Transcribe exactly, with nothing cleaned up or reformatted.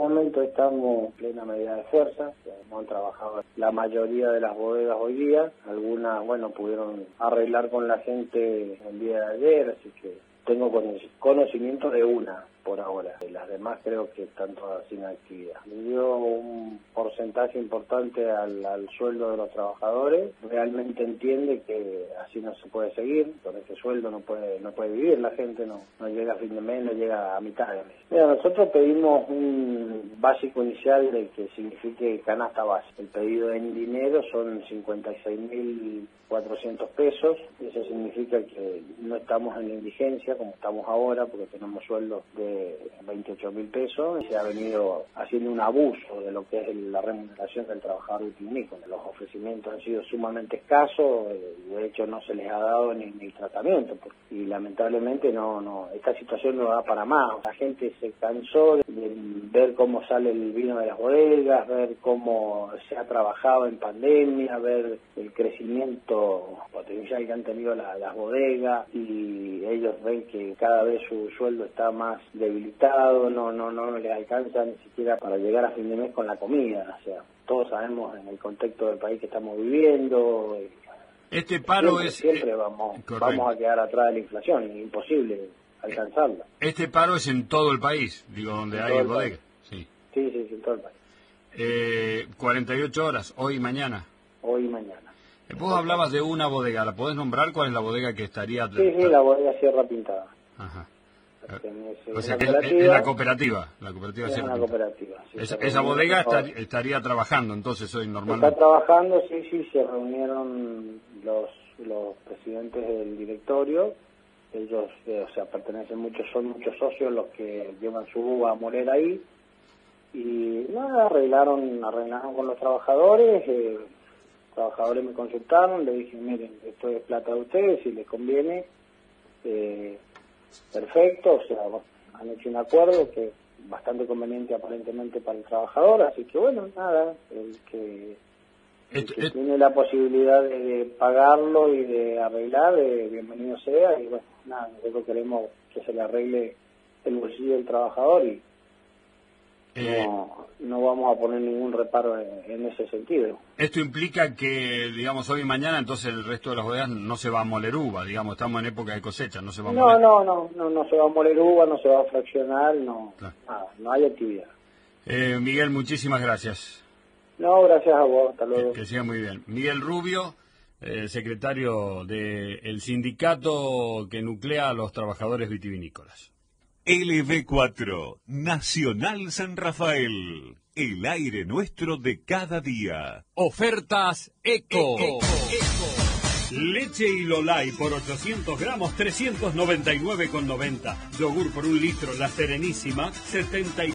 momento estamos en plena medida de fuerza, hemos trabajado la mayoría de las bodegas hoy día, algunas, bueno, pudieron arreglar con la gente el día de ayer, así que tengo conocimiento de una por ahora, las demás creo que están todas sin actividad. Le dio un porcentaje importante al, al sueldo de los trabajadores, realmente entiende que así no se puede seguir, con ese sueldo no puede no puede vivir la gente, no no llega a fin de mes, no llega a mitad de mes. Mira, nosotros pedimos un básico inicial de que signifique canasta base. El pedido en dinero son cincuenta y seis mil cuatrocientos pesos, eso significa que no estamos en la indigencia como estamos ahora, porque tenemos sueldos de veintiocho mil pesos, y se ha venido haciendo un abuso de lo que es la remuneración del trabajador vitivinícola. Los ofrecimientos han sido sumamente escasos, de hecho no se les ha dado ni, ni tratamiento, porque, y lamentablemente no, no, esta situación no da para más. La gente se cansó de, de ver cómo sale el vino de las bodegas, ver cómo se ha trabajado en pandemia, ver el crecimiento potencial que han tenido la, las bodegas, y ellos ven que cada vez su sueldo está más debilitado, no no no les alcanza ni siquiera para llegar a fin de mes con la comida. O sea, todos sabemos en el contexto del país que estamos viviendo. Este paro siempre, es... Siempre vamos, vamos a quedar atrás de la inflación, es imposible alcanzarla. Este paro es en todo el país, digo, donde en hay bodegas. Sí. sí, sí, sí, en todo el país. Eh, cuarenta y ocho horas, hoy y mañana. Hoy y mañana. Vos hablabas de una bodega, ¿la podés nombrar? ¿Cuál es la bodega que estaría...? Sí, sí, la bodega Sierra Pintada. Ajá. Pertenece O sea, que es, es la cooperativa. La cooperativa es Sierra una Pintada. cooperativa. Sí, Esa, esa bodega estar, estaría trabajando entonces hoy normalmente. Está trabajando, sí, sí, se reunieron los los presidentes del directorio. Ellos, eh, o sea, pertenecen muchos, son muchos socios los que llevan su uva a moler ahí. Y nada, arreglaron, arreglaron con los trabajadores. Eh, los trabajadores me consultaron, le dije, miren, esto es plata de ustedes, si les conviene, eh, perfecto. O sea, han hecho un acuerdo que es bastante conveniente aparentemente para el trabajador, así que bueno, nada, el que, el Esto, que esto, tiene la posibilidad de, de pagarlo y de arreglar, eh, bienvenido sea. Y bueno, nada, nosotros queremos que se le arregle el bolsillo del trabajador y eh, no, no vamos a poner ningún reparo en, en ese sentido. Esto implica que, digamos, hoy y mañana, entonces el resto de las bodegas no se va a moler uva, digamos, estamos en época de cosecha, no se va a No, moler. no, no, no, no se va a moler uva, no se va a fraccionar, no, Claro. nada, no hay actividad. Eh, Miguel, muchísimas gracias. No, gracias a vos, hasta luego. Que, que siga muy bien. Miguel Rubio, eh, secretario del sindicato que nuclea a los trabajadores vitivinícolas. L V cuatro, Nacional San Rafael, el aire nuestro de cada día. Ofertas Eco. Eco. Eco. Leche Ilolai por ochocientos gramos, trescientos noventa y nueve con noventa. Yogur por un litro, La Serenísima, setenta y